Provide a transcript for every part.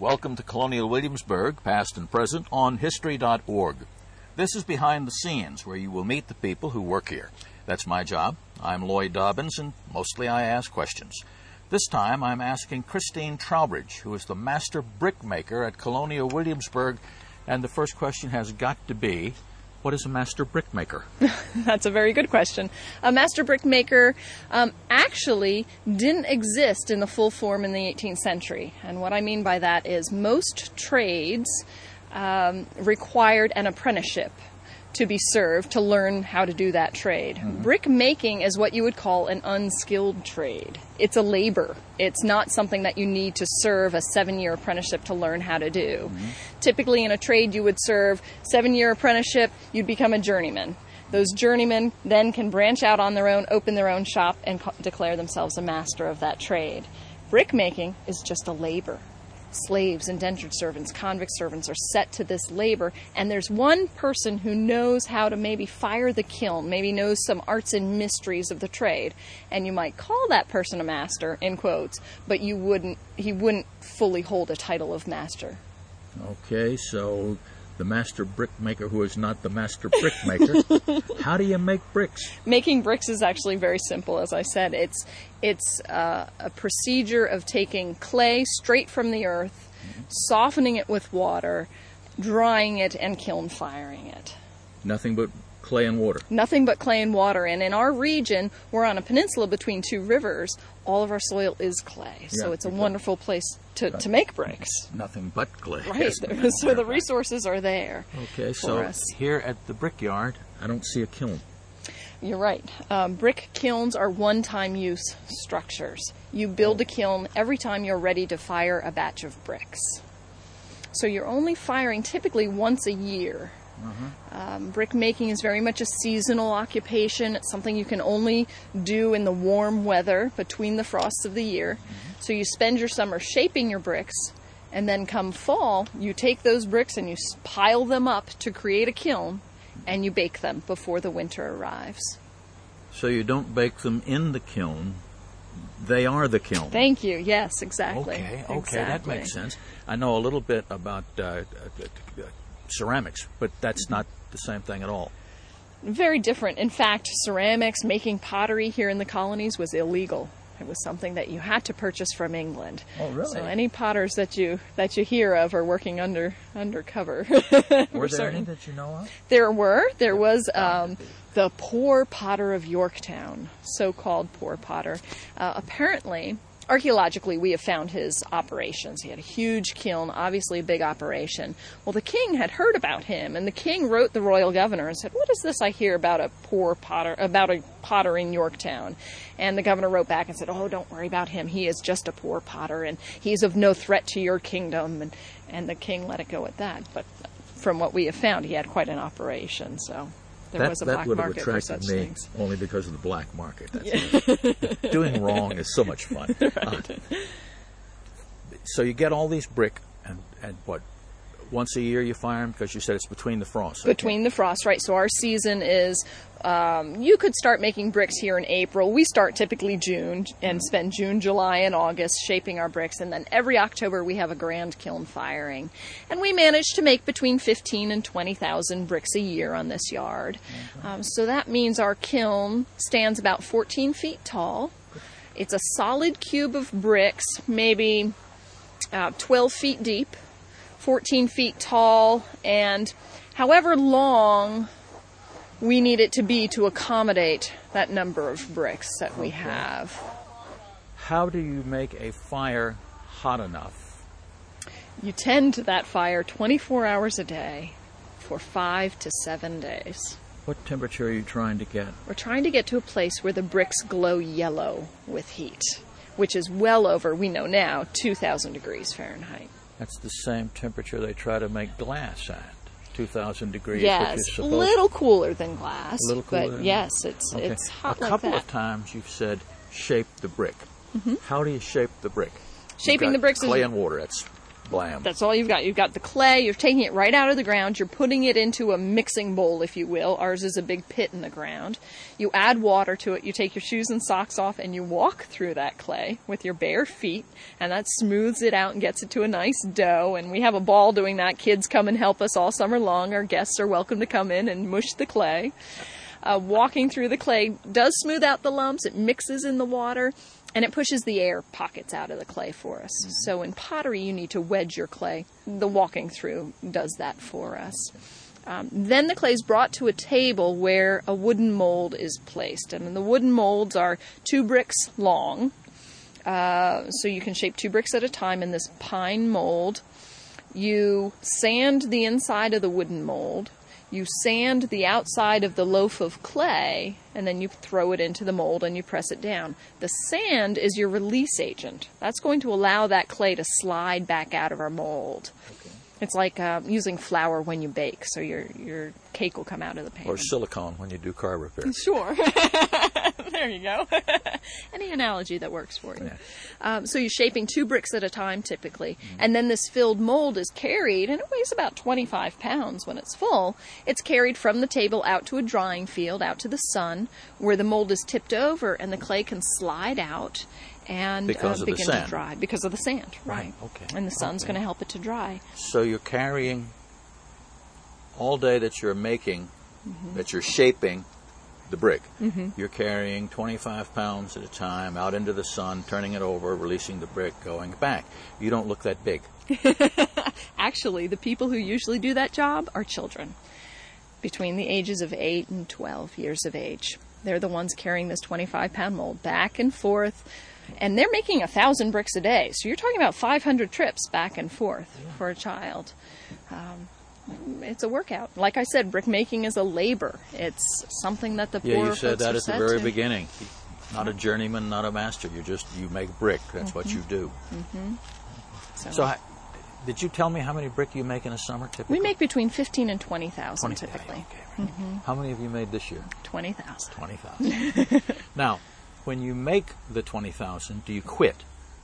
Welcome to Colonial Williamsburg, past and present, on History.org. This is Behind the Scenes, where you will meet the people who work here. That's my job. I'm Lloyd Dobbins, and mostly I ask questions. This time I'm asking Christine Trowbridge, who is the master brickmaker at Colonial Williamsburg, and the first question has got to be, what is a master brickmaker? That's a very good question. A master brickmaker actually didn't exist in the full form in the 18th century. And what I mean by that is most trades required an apprenticeship to be served to learn how to do that trade. Mm-hmm. Brick making is what you would call an unskilled trade. It's a labor. It's not something that you need to serve a 7-year apprenticeship to learn how to do. Mm-hmm. Typically in a trade you would serve 7-year apprenticeship, you'd become a journeyman. Those journeymen then can branch out on their own, open their own shop, and declare themselves a master of that trade. Brick making is just a labor. Slaves, indentured servants, convict servants are set to this labor, and there's one person who knows how to maybe fire the kiln, maybe knows some arts and mysteries of the trade, and you might call that person a master, in quotes, but he wouldn't fully hold a title of master. Okay, so the master brickmaker who is not the master brickmaker, how do you make bricks? Making bricks is actually very simple, as I said. It's a procedure of taking clay straight from the earth, softening it with water, drying it, and kiln firing it. Nothing but clay and water? Nothing but clay and water. And in our region, we're on a peninsula between two rivers. All of our soil is clay. So it's a wonderful place to make bricks. Nothing but clay. Right. So the resources are there. Okay, so here at the brickyard, I don't see a kiln. You're right. Brick kilns are one-time use structures. You build a kiln every time you're ready to fire a batch of bricks. So you're only firing typically once a year. Brick making is very much a seasonal occupation. It's something you can only do in the warm weather between the frosts of the year. So you spend your summer shaping your bricks, and then come fall, you take those bricks and you pile them up to create a kiln, and you bake them before the winter arrives. So you don't bake them in the kiln, they are the kiln. Thank you. Yes, exactly. Okay, exactly. That makes sense. I know a little bit about ceramics, but that's not the same thing at all. Very different. In fact, ceramics, making pottery here in the colonies was illegal. It was something that you had to purchase from England. Oh, really? So any potters that you hear of are working undercover. Were there any that you know of? There were. There was the Poor Potter of Yorktown, so-called Poor Potter. Apparently, archaeologically, we have found his operations. He had a huge kiln, obviously a big operation. Well, the king had heard about him, and the king wrote the royal governor and said, "What is this I hear about a potter in Yorktown?" And the governor wrote back and said, "Oh, don't worry about him. He is just a poor potter, and he's of no threat to your kingdom." And the king let it go at that. But from what we have found, he had quite an operation, so there was a black market for such things. That would have attracted me only because of the black market. That's doing wrong is so much fun. Right. So you get all these brick, and what, once a year you fire them? Because you said it's between the frosts. Between the frosts, right. So our season is, you could start making bricks here in April. We start typically June and spend June, July, and August shaping our bricks. And then every October we have a grand kiln firing. And we manage to make between 15,000 and 20,000 bricks a year on this yard. So that means our kiln stands about 14 feet tall. It's a solid cube of bricks, maybe 12 feet deep, 14 feet tall, and however long we need it to be to accommodate that number of bricks that we have. How do you make a fire hot enough? You tend to that fire 24 hours a day for 5 to 7 days. What temperature are you trying to get? We're trying to get to a place where the bricks glow yellow with heat, which is well over, we know now, 2,000 degrees Fahrenheit. That's the same temperature they try to make glass at, 2,000 degrees. Yes, a little cooler than glass. A little cooler. But yes, it's hot like that. A couple of times you've said shape the brick. How do you shape the brick? Shaping the bricks clay and water. That's Blam. That's all you've got. You've got the clay. You're taking it right out of the ground. You're putting it into a mixing bowl, if you will. Ours is a big pit in the ground. You add water to it. You take your shoes and socks off, and you walk through that clay with your bare feet, and that smooths it out and gets it to a nice dough. And we have a ball doing that. Kids come and help us all summer long. Our guests are welcome to come in and mush the clay. Walking through the clay does smooth out the lumps. It mixes in the water. And it pushes the air pockets out of the clay for us. So in pottery, you need to wedge your clay. The walking through does that for us. Then the clay is brought to a table where a wooden mold is placed. And the wooden molds are 2 bricks long. So you can shape 2 bricks at a time in this pine mold. You sand the inside of the wooden mold. You sand the outside of the loaf of clay, and then you throw it into the mold and you press it down. The sand is your release agent. That's going to allow that clay to slide back out of our mold. Okay. It's like using flour when you bake, so your cake will come out of the pan. Or silicone when you do car repair. Sure. There you go. Any analogy that works for you. Yeah. So you're shaping 2 bricks at a time, typically. Mm-hmm. And then this filled mold is carried, and it weighs about 25 pounds when it's full. It's carried from the table out to a drying field, out to the sun, where the mold is tipped over, and the clay can slide out and begin to dry. Because of the sand, right. Okay. And the sun's going to help it to dry. So you're carrying all day that you're making, that you're shaping the brick. You're carrying 25 pounds at a time out into the sun, turning it over, releasing the brick, going back. You don't look that big. Actually, the people who usually do that job are children between the ages of 8 and 12 years of age. They're the ones carrying this 25-pound mold back and forth. And they're making 1,000 bricks a day. So you're talking about 500 trips back and forth for a child. It's a workout. Like I said, brick making is a labor. It's something that the poor you said folks that are at the very beginning. Not a journeyman, not a master. You make brick. That's what you do. So did you tell me how many brick you make in a summer typically? We make between 15 and 20,000 typically. Okay. How many have you made this year? 20,000. 20,000. Now, when you make the 20,000, do you quit?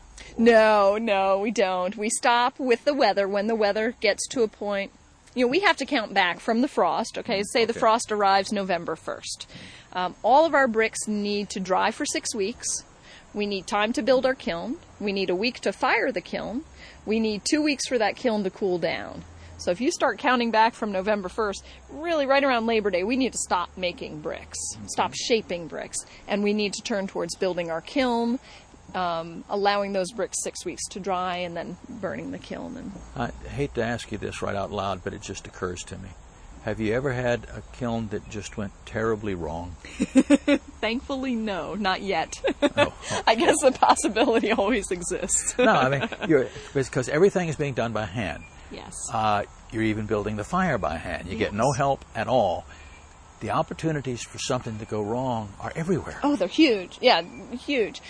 No, we don't. We stop with the weather when the weather gets to a point. We have to count back from the frost, okay? Say the frost arrives November 1st. All of our bricks need to dry for 6 weeks. We need time to build our kiln. We need a week to fire the kiln. We need 2 weeks for that kiln to cool down. So if you start counting back from November 1st, really right around Labor Day, we need to stop making bricks, stop shaping bricks, and we need to turn towards building our kiln, allowing those bricks 6 weeks to dry, and then burning the kiln. I hate to ask you this right out loud, but it just occurs to me. Have you ever had a kiln that just went terribly wrong? Thankfully, no, not yet. Oh, okay. I guess the possibility always exists. No, I mean, because everything is being done by hand. Yes. You're even building the fire by hand. You get no help at all. The opportunities for something to go wrong are everywhere. Oh, they're huge. Yeah, huge.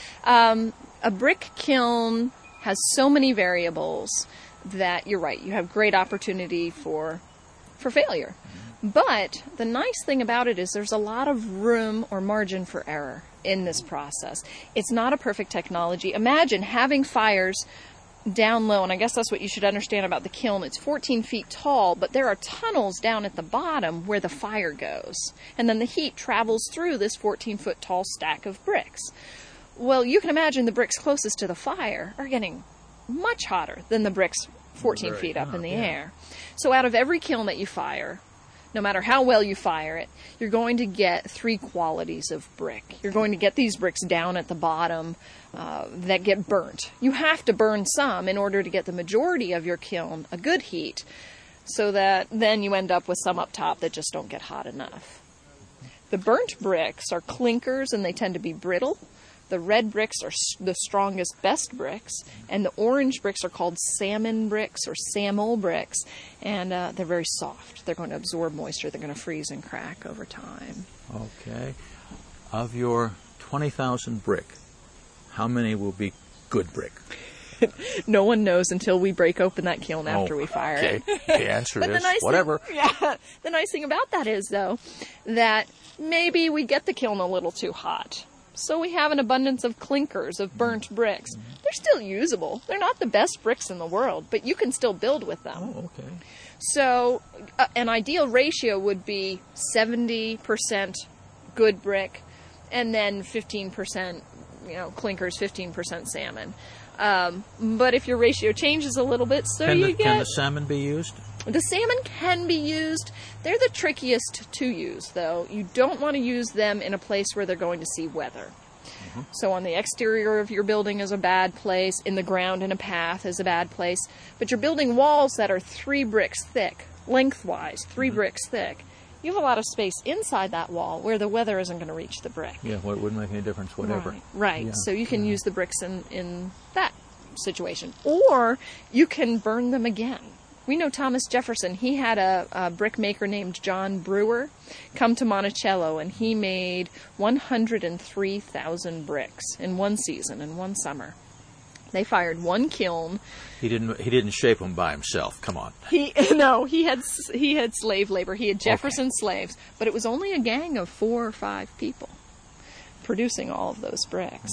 A brick kiln has so many variables that you're right. You have great opportunity for failure. But the nice thing about it is there's a lot of room or margin for error in this process. It's not a perfect technology. Imagine having fires down low, and I guess that's what you should understand about the kiln. It's 14 feet tall, but there are tunnels down at the bottom where the fire goes. And then the heat travels through this 14-foot tall stack of bricks. Well, you can imagine the bricks closest to the fire are getting much hotter than the bricks 14 feet up in the air. So out of every kiln that you fire, no matter how well you fire it, you're going to get 3 qualities of brick. You're going to get these bricks down at the bottom that get burnt. You have to burn some in order to get the majority of your kiln a good heat, so that then you end up with some up top that just don't get hot enough. The burnt bricks are clinkers, and they tend to be brittle. The red bricks are the strongest, best bricks, and the orange bricks are called salmon bricks or samol bricks, and they're very soft. They're going to absorb moisture. They're going to freeze and crack over time. Okay. Of your 20,000 brick, how many will be good brick? No one knows until we break open that kiln after we fire it. The answer is whatever. The nice thing about that is, though, that maybe we get the kiln a little too hot. So we have an abundance of clinkers, of burnt bricks. They're still usable. They're not the best bricks in the world, but you can still build with them. Oh, okay. So an ideal ratio would be 70% good brick and then 15%, clinkers, 15% salmon. But if your ratio changes a little bit, Can the salmon be used? The salmon can be used. They're the trickiest to use, though. You don't want to use them in a place where they're going to see weather. Mm-hmm. So on the exterior of your building is a bad place. In the ground in a path is a bad place. But you're building walls that are 3 bricks thick, lengthwise, 3 bricks thick. You have a lot of space inside that wall where the weather isn't going to reach the brick. Yeah, well, it wouldn't make any difference, whatever. Right. Yeah. So you can use the bricks in that situation. Or you can burn them again. We know Thomas Jefferson. He had a brick maker named John Brewer come to Monticello, and he made 103,000 bricks in one season, in one summer. They fired one kiln. He didn't shape them by himself. Come on. He had slave labor. He had Jefferson slaves, but it was only a gang of 4 or 5 people producing all of those bricks.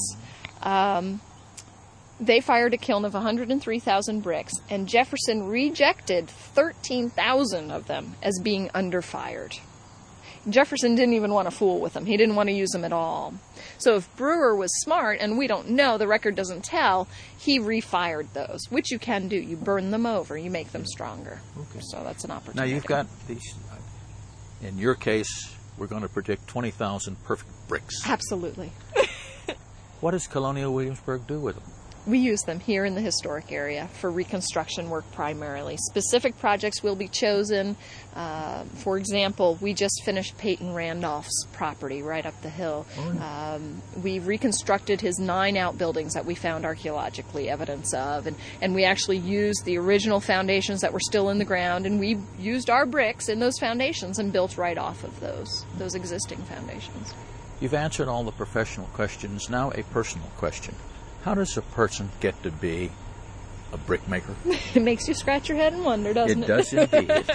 They fired a kiln of 103,000 bricks, and Jefferson rejected 13,000 of them as being underfired. Jefferson didn't even want to fool with them. He didn't want to use them at all. So if Brewer was smart, and we don't know, the record doesn't tell, he refired those, which you can do. You burn them over. You make them stronger. Okay. So that's an opportunity. Now you've got these, in your case, we're going to predict 20,000 perfect bricks. Absolutely. What does Colonial Williamsburg do with them? We use them here in the historic area for reconstruction work primarily. Specific projects will be chosen. For example, we just finished Peyton Randolph's property right up the hill. We reconstructed his 9 outbuildings that we found archaeologically evidence of, and we actually used the original foundations that were still in the ground, and we used our bricks in those foundations and built right off of those existing foundations. You've answered all the professional questions. Now a personal question. How does a person get to be a brick maker? It makes you scratch your head and wonder, doesn't it? It does indeed.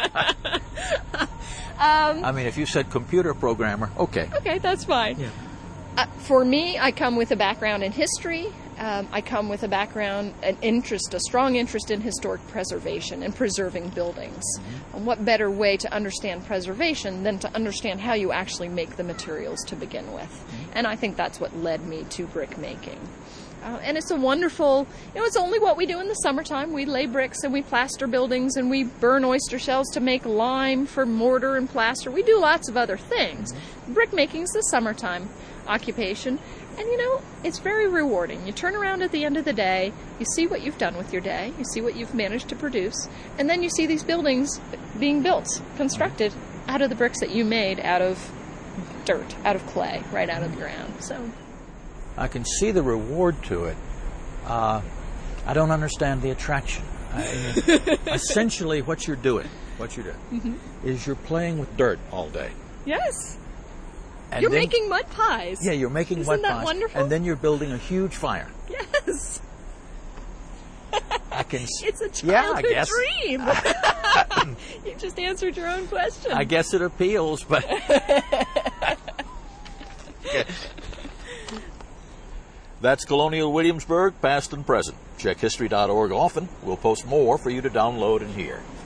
I mean, if you said computer programmer, okay. Okay, that's fine. Yeah. For me, I come with a background in history. I come with a strong interest in historic preservation and preserving buildings. Mm-hmm. And what better way to understand preservation than to understand how you actually make the materials to begin with? Mm-hmm. And I think that's what led me to brick making. And it's a wonderful, it's only what we do in the summertime. We lay bricks and we plaster buildings and we burn oyster shells to make lime for mortar and plaster. We do lots of other things. Brick making is the summertime occupation. And it's very rewarding. You turn around at the end of the day, you see what you've done with your day, you see what you've managed to produce, and then you see these buildings being built, constructed out of the bricks that you made out of dirt, out of clay, right out of the ground. So I can see the reward to it. I don't understand the attraction. Essentially, what you're doing is you're playing with dirt all day. Yes. And you're making mud pies. Yeah, you're making mud pies. Isn't that wonderful? And then you're building a huge fire. Yes. It's a childhood dream. You just answered your own question. I guess it appeals, but... That's Colonial Williamsburg, past and present. Check history.org often. We'll post more for you to download and hear.